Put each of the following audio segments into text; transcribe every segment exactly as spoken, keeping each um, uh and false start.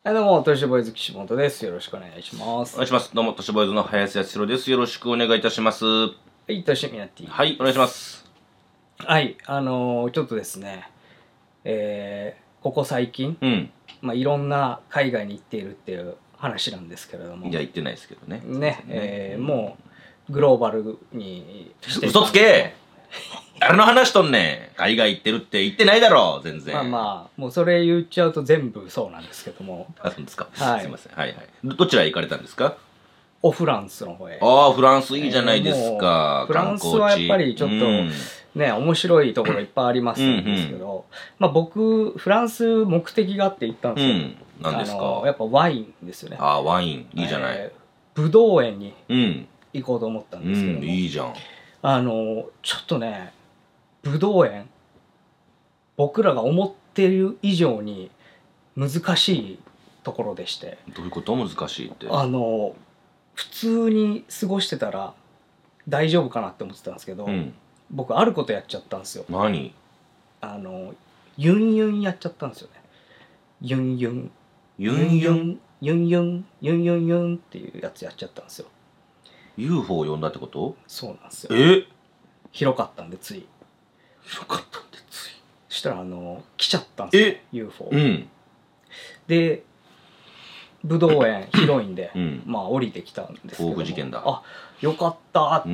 はい、どうも、トシボーイズ岸本です。よろしくお願いします。 お願いします。どうも、都市ボーイズの林康弘です。よろしくお願いいたします。ははい、トシミナティ。 い、お願いします。 はい、あのー、ちょっとですね、えー、ここ最近、 うん。 まあ、いろんな海外に行っているっていう話なんですけれども。 いや、言ってないですけどね。 ね、ねえー、もう、グローバルにして嘘つけ誰の話とんねん。海外行ってるって言ってないだろ全然。 まあまあ、もうそれ言っちゃうと全部そうなんですけども。 あ、そうですか。 はい、 すいません。はいはい。ど、どちらへ行かれたんですか？ おフランスの方へ。 ああ、フランスいいじゃないですか。 えー、フランスはやっぱりちょっと、うん、ね、面白いところいっぱいありますんですけど、うんうん、まあ僕、フランス目的があって行ったんですよ。うん、 何ですか？ やっぱワインですよね。 ああ、ワイン。いいじゃない。 えー、ブドウ園に行こうと思ったんですけども、 うん、いいじゃん。 あの、ちょっとね、ブドウ園、僕らが思っている以上に難しいところでして。 どういうこと？難しいって。 あの、普通に過ごしてたら大丈夫かなって思ってたんですけど、うん、僕あることやっちゃったんですよ。 何？ あのユンユンやっちゃったんですよね。ユンユンユンユンユンユンユンユンユンっていうやつやっちゃったんですよ。 ユーフォー を呼んだってこと？ そうなんですよ。 え？ 広かったんでつい広かったんでついそしたらあの来ちゃったんですよ ユーフォー、うん、で武道園広いんで、うん、まあ降りてきたんですけども、 報復事件だ。 あ、よかった、うん、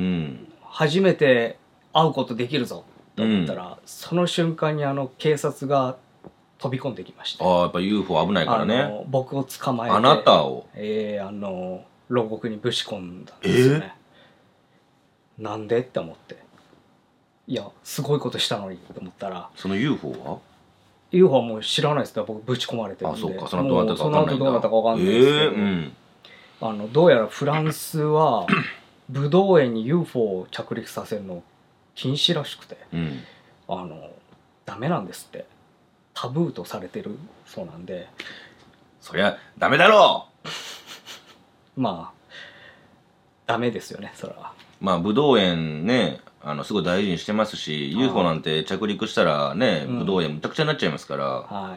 初めて会うことできるぞと思ったら、うん、その瞬間にあの警察が飛び込んできまして、 ああ、やっぱ ユーフォー 危ないからね。 僕を捕まえて、 あなたをえー、あの牢獄にぶち込んだんですよね。えー、なんでって思って、いやすごいことしたのにと思ったら、 その ユーフォー はユーフォー はもう知らないですから、僕ぶち込まれてるんで。 あ、そうか、その後どうなったか分かんないんだ。 その後どうなったか分かんないですけど、えーうん、あのどうやらフランスはブドウ園に ユーフォー を着陸させるの禁止らしくて、うん、あのダメなんですって。タブーとされてるそうなんで。 そりゃダメだろうまあダメですよね、それは。 まあブドウ園ね、あのすごい大事にしてますし、 ユーフォー なんて着陸したらね、ブドウ園むちゃくちゃになっちゃいますから、はい、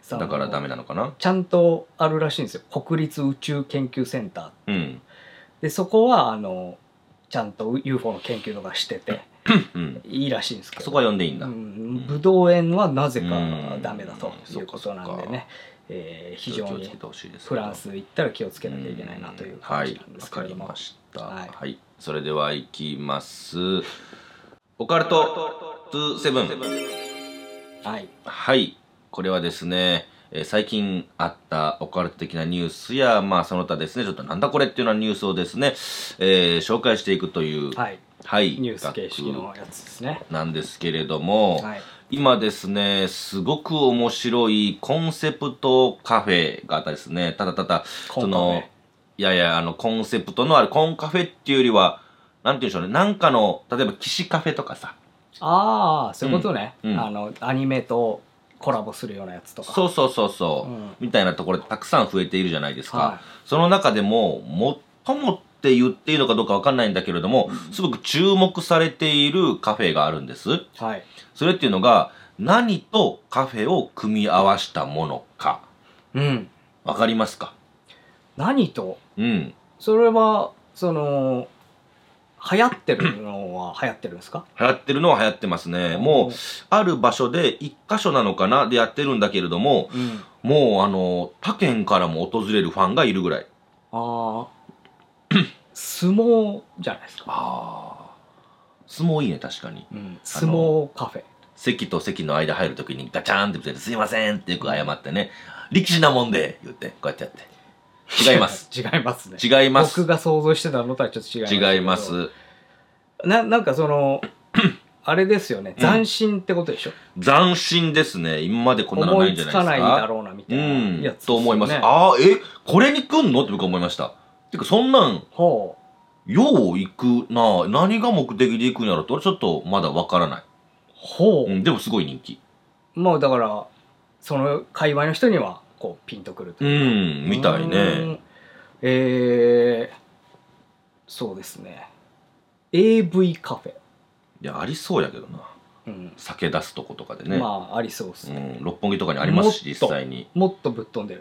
だからダメなのかな。 ちゃんとあるらしいんですよ、国立宇宙研究センター、うん、でそこはあのちゃんと ユーフォー の研究とかしてて、うん、いいらしいんですけど、 そこは呼んでいいんだ。 ブドウ園はなぜかダメだということなんでね、えー、非常にフランス行ったら気をつけなきゃいけないなという感じなんですけれども。 はい、わかりました。はい、はい、それではいきます。オカルトにじゅうなな。はい、はい、これはですね、えー、最近あったオカルト的なニュースや、まあその他ですね、ちょっとなんだこれっていうようなニュースをですね、えー、紹介していくという、 はい、はい、ニュース形式のやつですね。 なんですけれども、はい、今ですね、すごく面白いコンセプトカフェがあったですね。ただただ、その、いやいや、あの、コンセプトのあるコンカフェっていうよりは、なんていうんでしょうね、なんかの、例えば、岸カフェとかさ。 ああ、そういうことね。うん、あの、アニメとコラボするようなやつとか。 そうそうそうそう、うん、みたいなところでたくさん増えているじゃないですか。はい、その中でも、最もって言っていいのかどうかわかんないんだけれども、うん、すごく注目されているカフェがあるんです。はい。それっていうのが、何とカフェを組み合わしたものか。うん。わかりますか？ 何と？うん。それは、その、流行ってるのは流行ってるんですか？ 流行ってるのは流行ってますね。もう、ある場所で一箇所なのかなでやってるんだけれども、うん、もうあの、他県からも訪れるファンがいるぐらい。ああ。相撲じゃないですか。 ああ。相撲いいね、確かに。 うん、相撲カフェ。 席と席の間入るときにガチャーンってぶつけて、すいませんってよく謝ってね、力士なもんで言って、こうやってやって。違います。 違いますね。 違います。 僕が想像してたのとはちょっと違います。 違います。 な、なんかその、あれですよね。斬新ってことでしょ、 うん、斬新ですね。今までこんなのないんじゃないですか。 思いつかないだろうな、みたいなやつ、ね、うん。 と思います。ああ、え、これに来んのって僕は思いました。てか、そんなん、ほう。よう行くな。何が目的で行くんやろと、俺ちょっとまだわからない。ほう、うん。でもすごい人気。 まあだから、その界隈の人には、こう、ピンとくるというか。うん、みたいね。 えー、そうですね。エーブイ カフェ。 いや、ありそうやけどな。うん、酒出すとことかでね。 まあ、ありそうですね。 うん、六本木とかにありますし、実際に。 もっとぶっ飛んでる。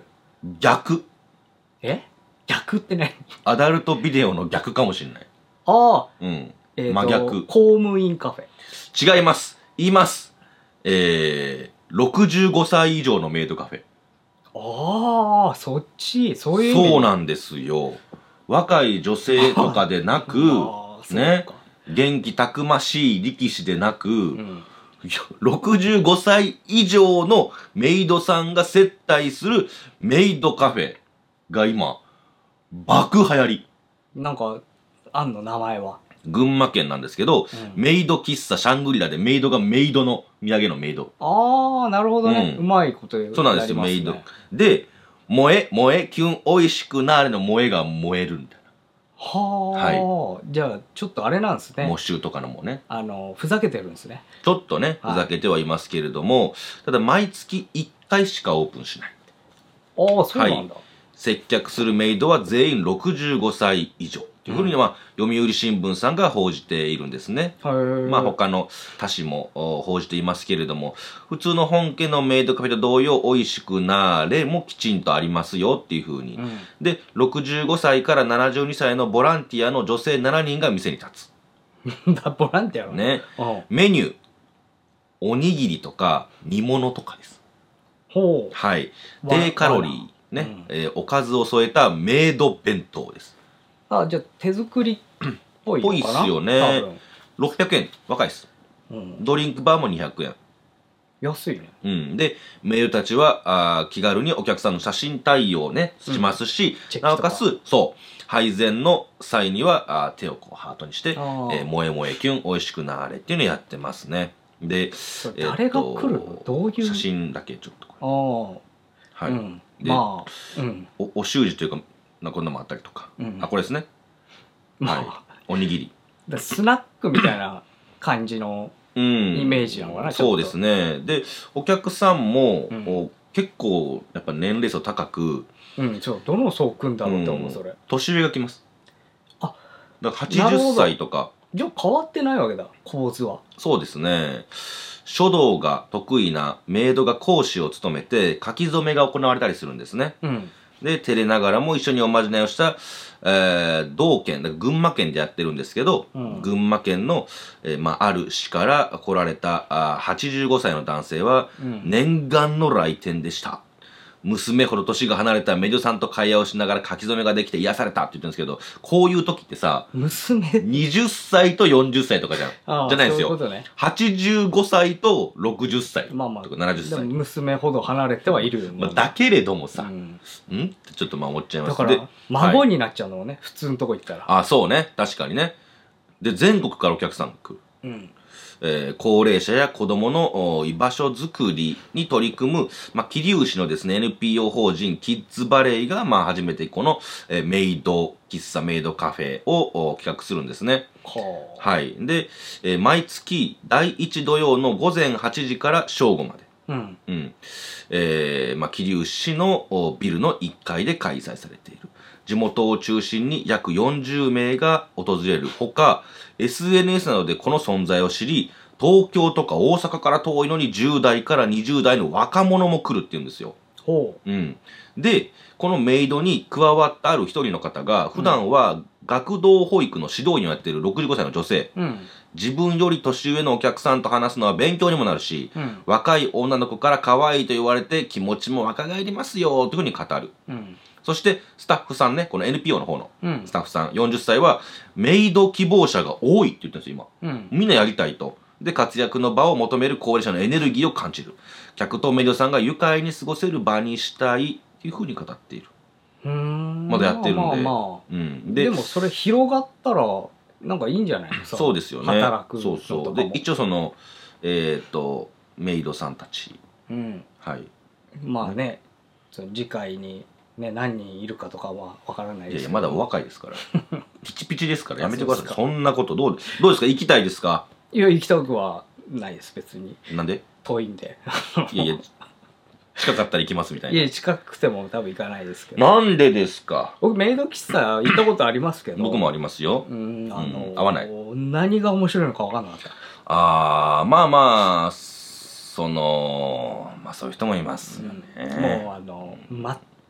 逆。 え逆って何？ アダルトビデオの逆かもしれない。 ああ。 うん。 えー、 真逆。 公務員カフェ。違います。言います。えー、ろくじゅうごさい以上のメイドカフェ。 ああ、そっち、そういう意味。そうなんですよ。若い女性とかでなく、ね、元気たくましい力士でなく、うん、ろくじゅうごさい以上のメイドさんが接待するメイドカフェが今、爆流行り。 なんか、あんの名前は。 群馬県なんですけど、うん、メイド喫茶シャングリラでメイドがメイドの土産のメイド。 ああ、なるほどね。うん、うまいこと言う、ね。 そうなんですよ、メイド。で、萌え、萌え、キュン、美味しくなーれの萌えが燃えるみたいな。 はあ、はい、じゃあちょっとあれなんですね。 模習とかのもね。 あの、ふざけてるんですね。 ちょっとね、ふざけてはいますけれども、はい、ただ毎月いっかいしかオープンしない。 ああ、そうなんだ。はい、 接客するメイドは全員ろくじゅうごさい以上。というふうに、まあ、読売新聞さんが報じているんですね。まあ、他の他紙も報じていますけれども、普通の本家のメイドカフェと同様、美味しくなーれもきちんとありますよっていうふうに。うん、で、ろくじゅうごさいからななじゅうにさいのボランティアの女性しちにんが店に立つ。 ボランティアのね。メニュー、おにぎりとか煮物とかです。 ほう。 はい。低カロリー、ね、うん、えー、おかずを添えたメイド弁当です。 あ、じゃあ手作りっぽいのかな。 ぽいっすよね。ろっぴゃくえん。若いっす。うん、ドリンクバーもにひゃくえん。 安いね。 うん。で、メイドたちはあ気軽にお客さんの写真対応ね、しますし、うん、なおかつ、そう、配膳の際にはあ手をこうハートにして、えー、萌え萌えキュン、美味しくなーれっていうのをやってますね。で、 誰が来るの？どういう写真だけちょっとこれ。はい。うん、で、まあ、うん、お、お習字というか、なこんなのもあったりとか、うん、あ、これですね。はい。おにぎり。 だスナックみたいな感じのイメージなのかな、うん、 そうですね。で、お客さんも、うん、結構やっぱ年齢層高く、 うん、そう、どの層組んだろうって思う、それ。 年上が来ます。あ、だからはちじゅっさいとか。 じゃあ変わってないわけだ、構図は。 そうですね。書道が得意なメイドが講師を務めて書き初めが行われたりするんですね。うん、で、照れながらも一緒におまじないをした、えー、同県、群馬県でやってるんですけど、うん、群馬県の、えー、まあ、ある市から来られたあはちじゅうごさいの男性は、うん、念願の来店でした。娘ほど年が離れたメイドさんと会話をしながら書き初めができて癒されたって言ってるんですけど、こういう時ってさ、 娘にじゅっさいとよんじゅっさいとかじゃん。 ああじゃないですよ。 そういうことね。 はちじゅうごさいとろくじゅっさいとかまあまあ、 ななじゅっさい。 でも娘ほど離れてはいるよね。 まあ、だけれどもさ、うん、んってちょっとまあ思っちゃいます。 だから孫になっちゃうのもね、はい、普通のとこ行ったら。 あ、そうね。確かにね。で、全国からお客さんが来る。うんえー、高齢者や子供の居場所づくりに取り組む、まあ、桐生市のですね、エヌピーオー 法人キッズバレーが、まあ、初めてこの、えー、メイド、喫茶メイドカフェを企画するんですね。はあ、はい。で、えー、毎月だいいち土曜のごぜんはちじから正午まで。うん。うん。えー、まあ、桐生市のビルのいっかいで開催されている。地元を中心に約よんじゅうめいが訪れるほか、エスエヌエス などでこの存在を知り、東京とか大阪から遠いのにじゅうだいからにじゅうだいの若者も来るっていうんですよ。ほう。うん。で、このメイドに加わったある一人の方が、普段は学童保育の指導員をやっているろくじゅうごさいの女性。うん、自分より年上のお客さんと話すのは勉強にもなるし、うん、若い女の子から可愛いと言われて気持ちも若返りますよ、というふうに語る。うんそして、スタッフさんね、この エヌピーオー の方のスタッフさん、うん、よんじゅっさいは、メイド希望者が多いって言ってるんですよ、今。うん、みんなやりたいと。で、活躍の場を求める高齢者のエネルギーを感じる。客とメイドさんが愉快に過ごせる場にしたいっていうふうに語っている。うーんまだやってるんで。まあまあ、 うん、で、でもそれ広がったら、なんかいいんじゃないの？ そうですよね。 働くそうそう。で、一応その、えっ、ー、と、メイドさんたち。うん。はい。 まあね、その次回に、ね、何人いるかとかは分からないですけど。いやいや、 まだお若いですから。ピチピチですから、やめてください。そんなこと、どう、どうですか？行きたいですか？ いや、行きたくはないです、別に。 なんで？ 遠いんで。 いやいや、近かったら行きますみたいな。 いや、近くても多分行かないですけど。 なんでですか？ 僕、メイド喫茶行ったことありますけど。 僕もありますよ。 うん、あのーうん、合わない。 何が面白いのか分かんなかった。 あー、まあまあ、その、まあそういう人もいますよね。 うん、もう、あの、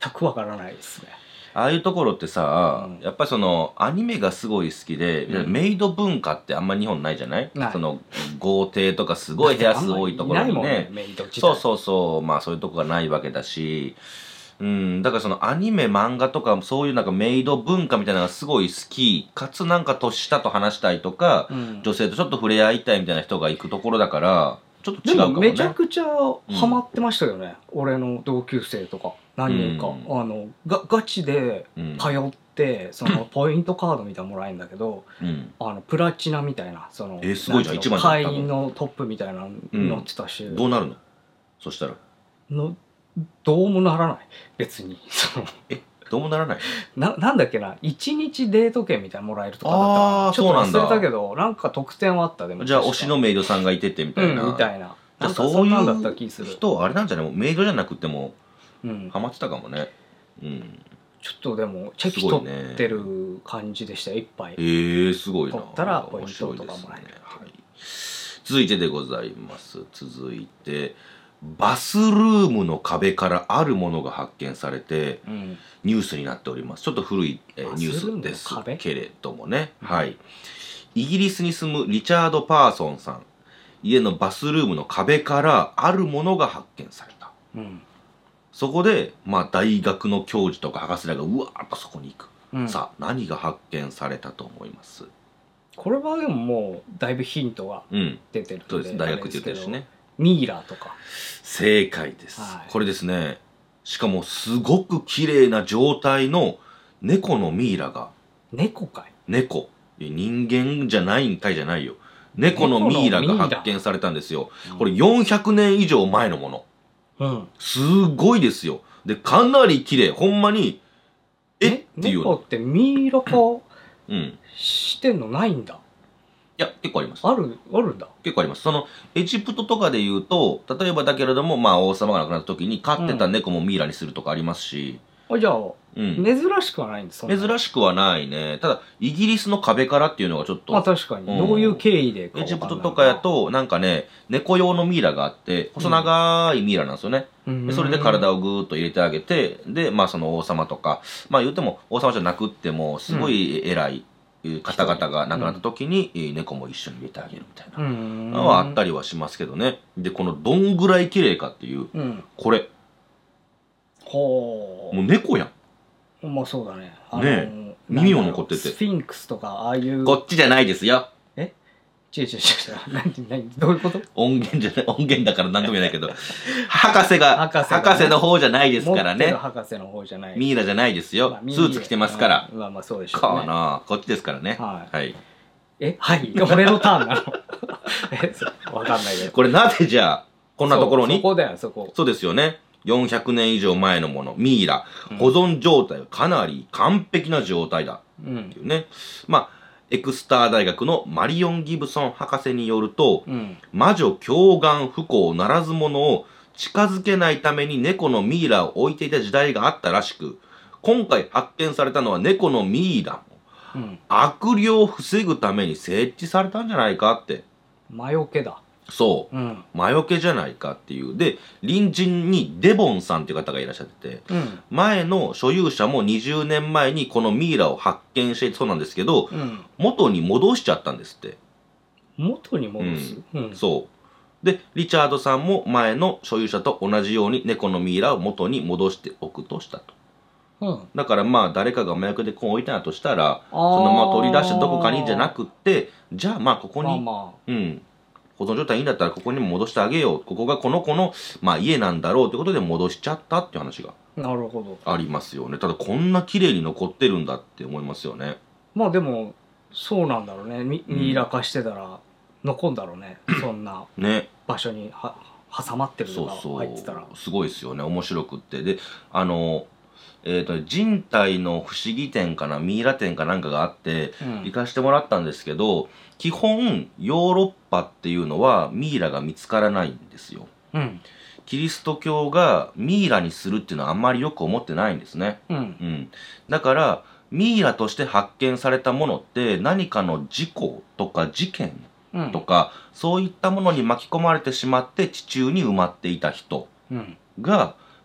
くわからないですね。 ああいうところってさ、 うん、 やっぱりそのアニメがすごい好きで、うん、メイド文化ってあんま日本ないじゃない？ないその豪邸とかすごい部屋数多いところにね、ねメイドそうそうそうまあそういうとこがないわけだし、うん、だからそのアニメ漫画とかそういうなんかメイド文化みたいなのがすごい好きかつなんか年下と話したいとか、うん、女性とちょっと触れ合いたいみたいな人が行くところだからちょっと違うかもね。 でもめちゃくちゃハマってましたよね、うん、俺の同級生とか何人か、うん、あのがガチで通って、うん、そのポイントカードみたいなのもらえるんだけど、うん、あのプラチナみたいなその、 えー、すごいじゃん一番じゃん会員のトップみたいなの乗ってたし、 うん、どうなるのそしたらのどうもならない別にそのえどうもならないななんだっけないちにちデート券みたいなのもらえるとかだったらちょっと忘れたけどなんか特典はあったでもじゃあ推しのメイドさんがいててみたいな、 うん、みたいななんかそういう人あれなんじゃないもうメイドじゃなくても、うん、ハマってたかもね、うん、 ちょっとでもチェキ取ってる感じでしたよ、いっぱい。 えー、すごいな。 取ったらポイントとかもらえる、ねはい、 続いてでございます。続いてバスルームの壁からあるものが発見されて、うん、ニュースになっております。ちょっと古い、えー、ニュースですけれどもね、うん、はい。イギリスに住むリチャード・パーソンさん、家のバスルームの壁からあるものが発見された、うん、そこで、まあ、大学の教授とか博士らがうわーっとそこに行く、うん、さあ何が発見されたと思います？ これはでももうだいぶヒントが出てるんで、うん、 そうです。大学って言ってるしね。 ミイラとか正解です、はい、これですね。しかもすごく綺麗な状態の猫のミイラが。 猫かい？ 猫人間じゃないんかいじゃないよ。猫のミイラが発見されたんですよ、うん、これよんひゃくねん以上前のもの、うん、すごいですよ。でかなり綺麗ほんまにえっていう猫ってミイラ化してんのないんだ。 いや結構あります。 あるあるんだ。 結構あります。そのエジプトとかで言うと例えばだけれども、まあ、王様が亡くなった時に飼ってた猫もミイラにするとかありますし、 うん、あじゃあ、うん、珍しくはないんですか？ 珍しくはないね。ただイギリスの壁からっていうのがちょっとまあ確かに、うん、どういう経緯でかエジプトとかやとなんかね猫用のミイラがあって細長いミイラなんですよね、うん、でそれで体をぐーっと入れてあげてでまあその王様とかまあ言っても王様じゃなくってもすごい偉い、うん、方々が亡くなった時に、うん、猫も一緒に入れてあげるみたいなのはあったりはしますけどね。でこのどんぐらい綺麗かっていう、うん、これほうもう猫やん。 まあそうだね。 あのー、ね耳も残ってて。 スフィンクスとかああいう。 こっちじゃないですよ。 え違う違う違う。何何どういうこと？ 音源じゃない音源だから何とも言えないけど博士が博士が、ね、博士の方じゃないですからね。 博士の方じゃない。 ミイラじゃないですよ。まあ、スーツ着てますから。 まあまあそうでしょうね。かなこっちですからね。 はい。 はい、 えはい俺のターンなの？えわかんないけど。 これなぜじゃあこんなところに？ そこだよそこ。 そうですよね。よんひゃくねん以上前のものミイラ、うん、保存状態はかなり完璧な状態だっていうね、うん、まあエクスター大学のマリオン・ギブソン博士によると、うん、魔女狂願不幸ならず者を近づけないために猫のミイラを置いていた時代があったらしく今回発見されたのは猫のミイラも、うん、悪霊を防ぐために設置されたんじゃないかって。 魔除けだ。 そう、うん、魔除けじゃないかっていうで隣人にデボンさんっていう方がいらっしゃってて、うん、前の所有者もにじゅうねんまえにこのミイラを発見してそうなんですけど、うん、元に戻しちゃったんですって。 元に戻す、 うんうん、そうでリチャードさんも前の所有者と同じように猫のミイラを元に戻しておくとしたと、うん、だからまあ誰かが麻薬でこう置いたんだとしたらそのまま取り出してどこかにじゃなくってじゃあまあここに、まあまあ、うん保存状態いいんだったらここにも戻してあげようここがこの子の、まあ、家なんだろうということで戻しちゃったっていう話がなるほどありますよね。ただこんな綺麗に残ってるんだって思いますよね。 まあでもそうなんだろうね。ミイラ化してたら残んだろうね、うん、そんな場所には挟まってるのが入ってたら。 そうそうすごいですよね面白くってであのえーと、人体の不思議展かなミイラ展かなんかがあって、うん、行かしてもらったんですけど基本ヨーロッパっていうのはミイラが見つからないんですよ、うん、キリスト教がミイラにするっていうのはあんまりよく思ってないんですね、うんうん、だからミイラとして発見されたものって何かの事故とか事件とか、うん、そういったものに巻き込まれてしまって地中に埋まっていた人が、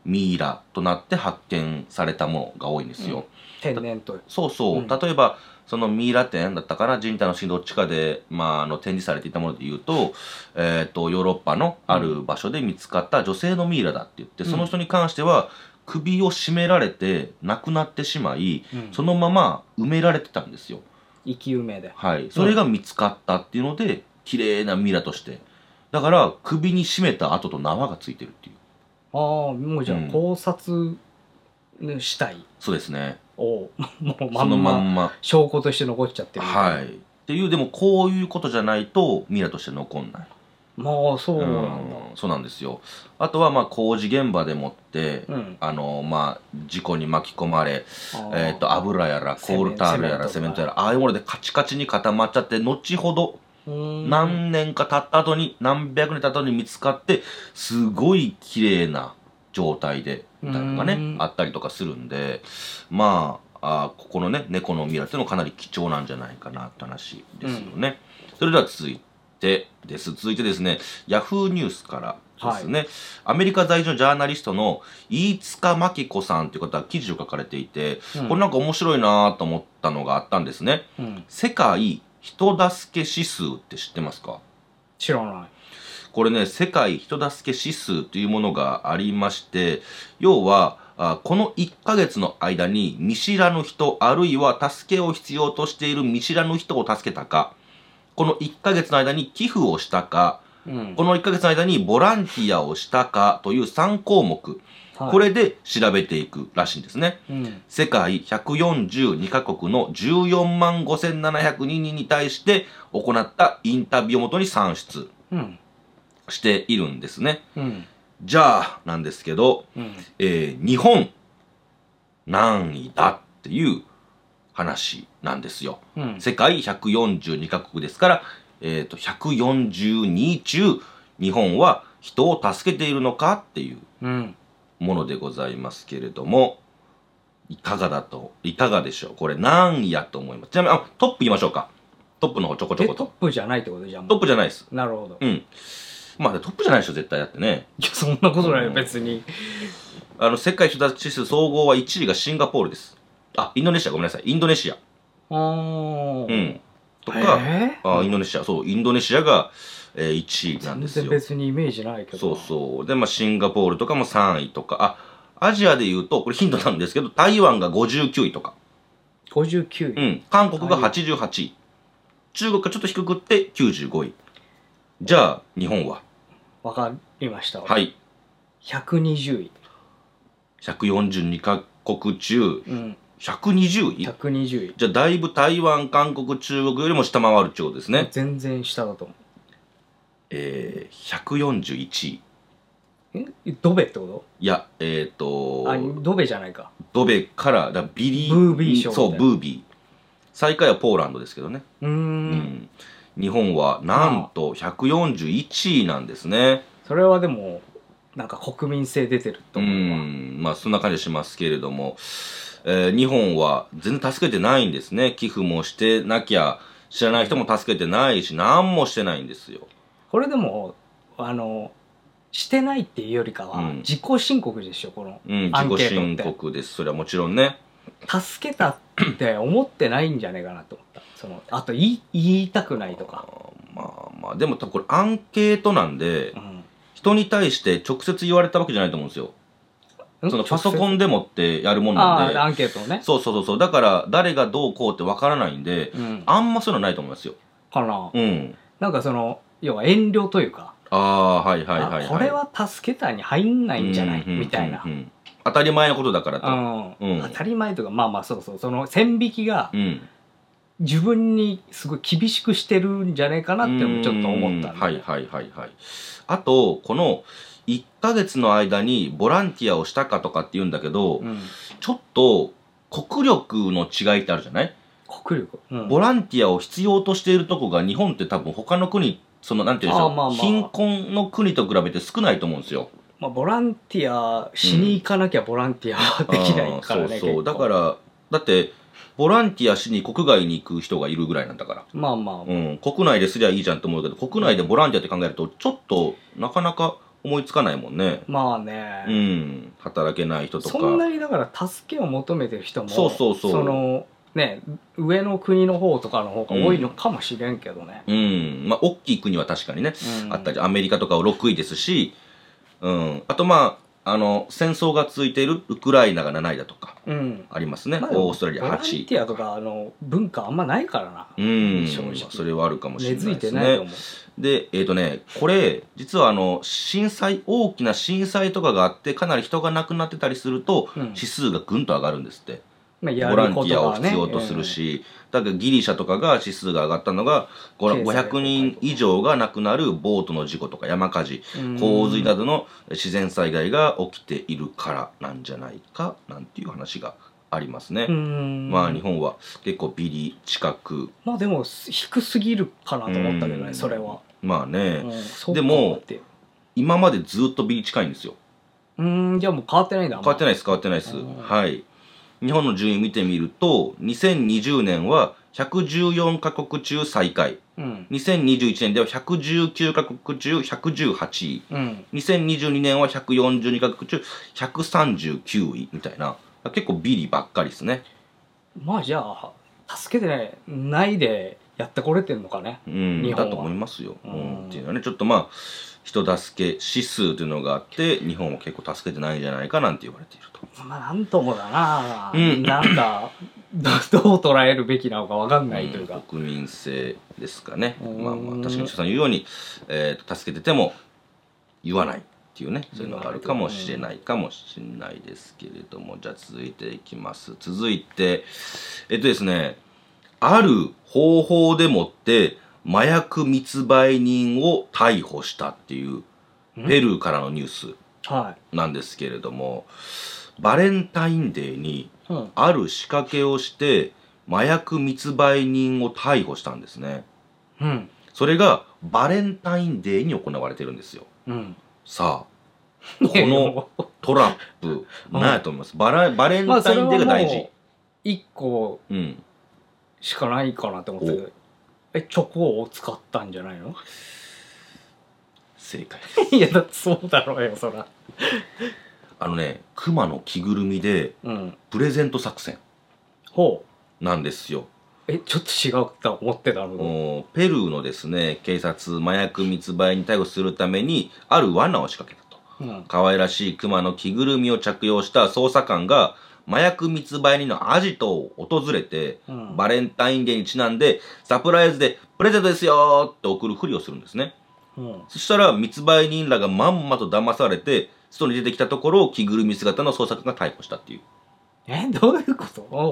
ミイラとなって発見されたものが多いんですよ。 うん、天然と。 そうそう、うん、例えばそのミイラ展だったかな、人体の死どっちかで、まあ、あの展示されていたものでいうと、えー、とヨーロッパのある場所で見つかった女性のミイラだって言って、うん、その人に関しては首を絞められて亡くなってしまい、うん、そのまま埋められてたんですよ。 生き埋めで。 はい、それが見つかったっていうので、綺麗なミイラとして、だから首に絞めた跡と縄がついてるっていう。 ああ、もうじゃあ考察したい、うん、 そうですね。 おもうまんま、まんま証拠として残っちゃってるみたいな。 はい。っていう、でもこういうことじゃないとミイラとして残んない。 まあそうなんだ、うん、 そうなんですよ。あとはまあ工事現場でもって、うん、あのまあ事故に巻き込まれ、えー、と油やらコールタールやらセメントやらああいうものでカチカチに固まっちゃって、後ほど何年か経った後に、何百年経った後に見つかって、すごい綺麗な状態でみたいなのがねあったりとかするんで、まああここのね猫のミイラっていうのはかなり貴重なんじゃないかなって話ですよね。うん、それでは続いてです続いてですね、ヤフーニュースからですね、はい、アメリカ在住のジャーナリストの飯塚真紀子さんという方が記事を書かれていて、うん、これなんか面白いなと思ったのがあったんですね。うん、世界人助け指数って知ってますか？ 知らない。 これね、世界人助け指数というものがありまして、要はあこのいっかげつの間に見知らぬ人、あるいは助けを必要としている見知らぬ人を助けたか、このいっかげつの間に寄付をしたか、うん、このいっかげつの間にボランティアをしたかというさんこうもく、はい、これで調べていくらしいんですね。うん、世界ひゃくよんじゅうにかこくのじゅうよんまんごせんななひゃくにんに対して行ったインタビューをもとに算出しているんですね。うん、じゃあなんですけど、うん、えー、日本何位だっていう話なんですよ。うん、世界ひゃくよんじゅうにかこくですから、えー、とひゃくよんじゅうにい中日本は人を助けているのかっていうものでございますけれども、いかがだといかがでしょう。これ何位やと思います。ちなみにあトップ言いましょうか。トップの方ちょこちょこと。 トップじゃないってことじゃん。 トップじゃないです。 なるほど。 うん。まあトップじゃないでしょ絶対だってね。 いやそんなことないよ、うん、別に。 あの世界人助け指数総合はいちいがシンガポールです。あ、インドネシア、ごめんなさい、インドネシア。ああ。 うん。とか、あインドネシア、そう、インドネシアが、えー、いちいなんですよ。 全然別にイメージないけど。 そうそう。で、まあ、シンガポールとかもさんいとか、あ、アジアで言うと、これヒントなんですけど、台湾がごじゅうきゅういとか。 ごじゅうきゅうい？ うん。韓国がはちじゅうはちい。中国がちょっと低くってきゅうじゅうごい。じゃあ、日本は？ わかりました。 はい。 ひゃくにじゅうい。 ひゃくよんじゅうにかこく中、うん、ひゃくにじゅうい ? ひゃくにじゅうい。 じゃあだいぶ台湾、韓国、中国よりも下回るってことですね。 全然下だと思う。 えー、ひゃくよんじゅういちい。 えドベってこと？ いや、えっ、ー、とあ、ドベじゃないか。 ドベからだビリーブービー賞。 そう、ブービー。最下位はポーランドですけどね。うーん。うん日本はなんとひゃくよんじゅういちいなんですね。 それはでもなんか国民性出てると思うわ。 うんまあそんな感じしますけれども、えー、日本は全然助けてないんですね。寄付もしてなきゃ知らない人も助けてないし何もしてないんですよ。 これでもあのしてないっていうよりかは、うん、自己申告でしょこのアンケートって、うん、自己申告です。それはもちろんね。 助けたって思ってないんじゃないかなと思った。そのあと言い、言いたくないとか。 まあまあでも多分これアンケートなんで、うん、人に対して直接言われたわけじゃないと思うんですよ。そのパソコンでもってやるもんなんで。 あアンケートをね。 そうそうそうそう。だから誰がどうこうってわからないんで、うん、あんまそういうのないと思いますよ。 かな。 うん。 なんかその要は遠慮というか。 ああはいはいはい、はい。 これは助けたに入んないんじゃない、みたいな。 当たり前のことだからと、 うん、当たり前というかまあまあそうそうその線引きが自分にすごい厳しくしてるんじゃないかなってもちょっと思ったんで、 はいはいはいはい。あとこのいっかげつの間にボランティアをしたかとかって言うんだけど、うん、ちょっと国力の違いってあるじゃない？ 国力、 うん、ボランティアを必要としているとこが日本って多分他の国そのなんていうんでしょう、まあまあ、貧困の国と比べて少ないと思うんですよ。 まあ、ボランティアしに行かなきゃボランティアできないからね、 うん、そうそうだからだってボランティアしに国外に行く人がいるぐらいなんだからまあまあ、 うん、国内ですりゃいいじゃんと思うけど国内でボランティアって考えるとちょっとなかなか思いつかないもんね。 まあね、 うん、働けない人とか。 そんなにだから助けを求めてる人もそうそうそう、 そのね、上の国の方とかの方が多いのかもしれんけどね。 うん、うん、まあ大きい国は確かにね、うん、あったり、アメリカとかはろくいですし、うん、あとまああの戦争が続いているウクライナがなないだとかありますね、うん、オーストラリアはちい。 ボランティアとかあの文化あんまないからな。 うん、正直それはあるかもしれないですね。 根付いてないと思う。 でえっ、ー、とねこれ実はあの震災大きな震災とかがあってかなり人が亡くなってたりすると、うん、指数がぐんと上がるんですって。まあね、ボランティアを必要とするし、えー、だからギリシャとかが指数が上がったのがごひゃくにん以上が亡くなるボートの事故とか山火事、洪水などの自然災害が起きているからなんじゃないかなんていう話がありますね。まあ日本は結構ビリ近く、 まあでも低すぎるかなと思ったけどね、それは。 まあね、でも今までずっとビリ近いんですよ。 うん、じゃあもう変わってないんだ。 変わってないです変わってないです。はい。日本の順位見てみるとにせんにじゅうねんはひゃくじゅうよんカ国中最下位、うん、にせんにじゅういちねんではひゃくじゅうきゅうカ国中ひゃくじゅうはちい、うん、にせんにじゅうにねんはひゃくよんじゅうにカ国中ひゃくさんじゅうきゅういみたいな、結構ビリばっかりですね。 まあじゃあ助けてないでやってこれてるのかね、 うん、日本はだと思いますよ、うん、っていうのはねちょっとまあ人助け指数というのがあって日本は結構助けてないんじゃないかなんて言われていると。 まあなんともだな、うん、なんかどう捉えるべきなのか分かんないというか、 うん、国民性ですかね。まあまあ確かに人さん言うように、えー、助けてても言わないっていうね、そういうのがあるかもしれないかもしれないですけれども、じゃあ続いていきます。続いてえっとですねある方法でもって麻薬密売人を逮捕したっていうペルーからのニュースなんですけれども、バレンタインデーにある仕掛けをして麻薬密売人を逮捕したんですね、うん、それがバレンタインデーに行われてるんですよ、うん、さあこのトラップ何やと思います？バラバレンタインデーが大事、 いっこしかないかなって思って、えチョコを使ったんじゃないの？ 正解ですいやだってそうだろうよそらあのね熊の着ぐるみでプレゼント作戦なんですよ、 うん、えちょっと違うと思ってたの。 ペルーのですね警察麻薬密売に逮捕するためにある罠を仕掛けたと、うん、可愛らしい熊の着ぐるみを着用した捜査官が麻薬密売人のアジトを訪れて、うん、バレンタインデーにちなんでサプライズでプレゼントですよって送るふりをするんですね、うん、そしたら密売人らがまんまと騙されて外に出てきたところを着ぐるみ姿の捜査官が逮捕したっていう。 えどういうこと？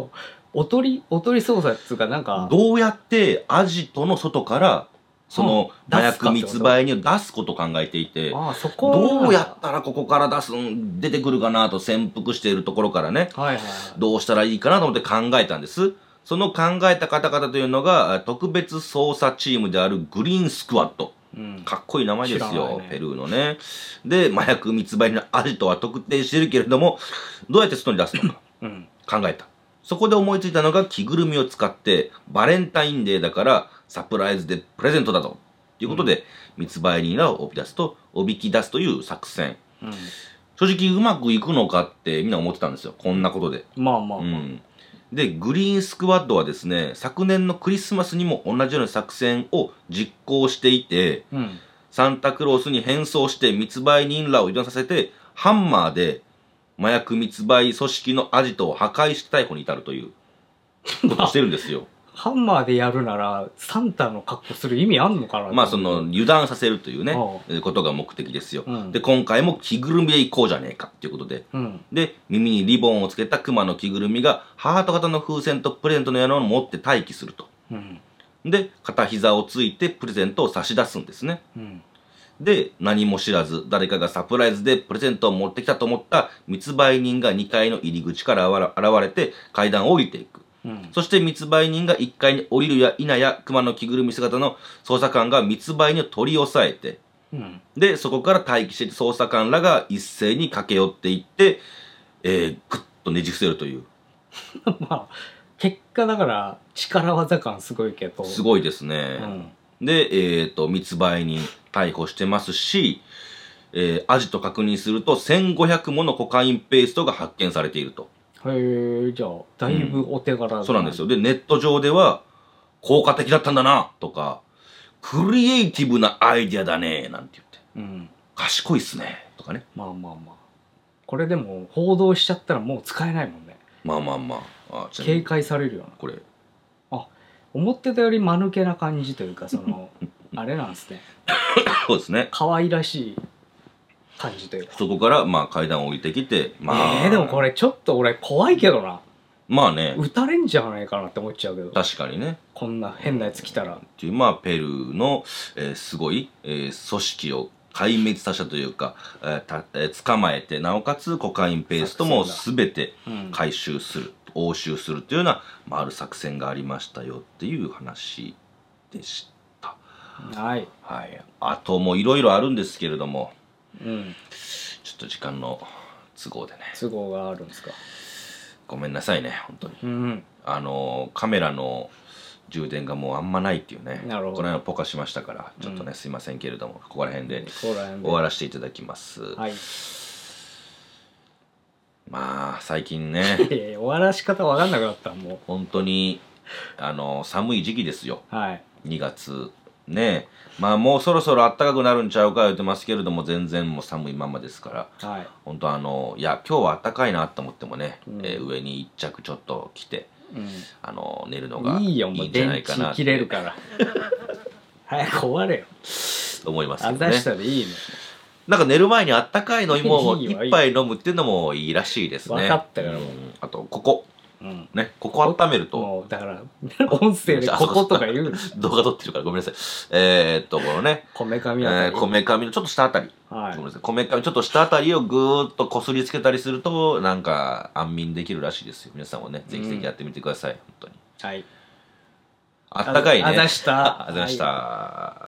おとりおとり捜査っつうかなんかどうやってアジトの外からその麻薬密売人を出すことを考えていて、ああそこどうやったらここから出すん出てくるかなと潜伏しているところからね、はいはいはい、どうしたらいいかなと思って考えたんです。その考えた方々というのが特別捜査チームであるグリーンスクワット、うん、かっこいい名前ですよ、ね、ペルーのね。で麻薬密売人のアジトは特定してるけれどもどうやって外に出すのか、うん、考えた。そこで思いついたのが着ぐるみを使ってバレンタインデーだからサプライズでプレゼントだということで、うん、密売人らをおび出すとおびき出すという作戦、うん、正直うまくいくのかってみんな思ってたんですよこんなことで。 まあまあまあ、うん、 でグリーンスクワッドはですね昨年のクリスマスにも同じような作戦を実行していて、うん、サンタクロースに変装して密売人らを移動させてハンマーで麻薬密売組織のアジトを破壊して逮捕に至るということをしてるんですよハンマーでやるならサンタの格好する意味あんのかな。 まあその油断させるというねことが目的ですよ、うん、で今回も着ぐるみで行こうじゃねえかっていうことで、うん、で耳にリボンをつけた熊の着ぐるみがハート型の風船とプレゼントのようなのを持って待機すると、うん、で片膝をついてプレゼントを差し出すんですね、うん、で何も知らず誰かがサプライズでプレゼントを持ってきたと思った密売人がにかいの入り口から現れて階段を降りていく、うん、そして密売人がいっかいに降りるや否や熊の着ぐるみ姿の捜査官が密売人を取り押さえて、うん、でそこから待機している捜査官らが一斉に駆け寄っていって、えー、グッとねじ伏せるというまあ結果だから力技感すごいけどすごいですね、うん、で、えーと密売人逮捕してますし、 えー、アジト確認するとせんごひゃくものコカインペーストが発見されていると。 へえ、じゃあだいぶお手柄だ、 うん、そうなんですよ。でネット上では効果的だったんだなとか、クリエイティブなアイディアだねなんて言って、うん、賢いっすねとかね。 まあまあまあ、これでも報道しちゃったらもう使えないもんね。 まあまあまあ、あ警戒されるよなこれ。 あ、思ってたより間抜けな感じというか、そのあれなんですね。 そうですね。 可愛らしい感じというか、 そこからまあ階段を降りてきて、まあえー、でもこれちょっと俺怖いけどな。 まあね、 撃たれんじゃないかなって思っちゃうけど。 確かにね、 こんな変なやつ来たらっていう、まあペルーの、えー、すごい、えー、組織を壊滅させたというか、えーたえー、捕まえて、なおかつコカインペーストも全て回収する、うん、押収するというような、まあ、ある作戦がありましたよっていう話でした。 はい、 はい、あともいろいろあるんですけれども、 うん、 ちょっと時間の都合でね。 都合があるんですか。 ごめんなさいね本当に、 うん、あのカメラの充電がもうあんまないっていうね。 なるほど。 この間ポカしましたからちょっとね、うん、すいませんけれども、ここら辺で終わらせていただきます。 はい。 まあ最近ね終わらし方分かんなくなった。もう本当にあの寒い時期ですよ。 はい。 にがつね。まあもうそろそろ暖かくなるんちゃうか言ってますけれども、全然もう寒いままですから、はい、本当あのいや今日は暖かいなと思ってもね、うん、えー、上に一着ちょっと着て、うん、あの寝るのがいいんじゃないかなって。いいよ、もう電池切れるから早く終われよと思いますけどね。 あざしたでいいね。 なんか寝る前にあったかい飲み物を一杯飲むっていうのもいいらしいですね。 分かったからもう、うん、 あとここ、うん、ね、ここ温めると、 もうだから音声でこことか言う動画撮ってるからごめんなさい。えー、っとこのね、 こめかみあたり、 えー、こめかみのちょっと下あたり、はい、ごめんなさい、こめかみちょっと下あたりをぐーっとこすりつけたりするとなんか安眠できるらしいですよ。皆さんもね、ぜひぜひやってみてください、うん、本当に。 はい。 あったかいね。 あざした。 あざした。はい。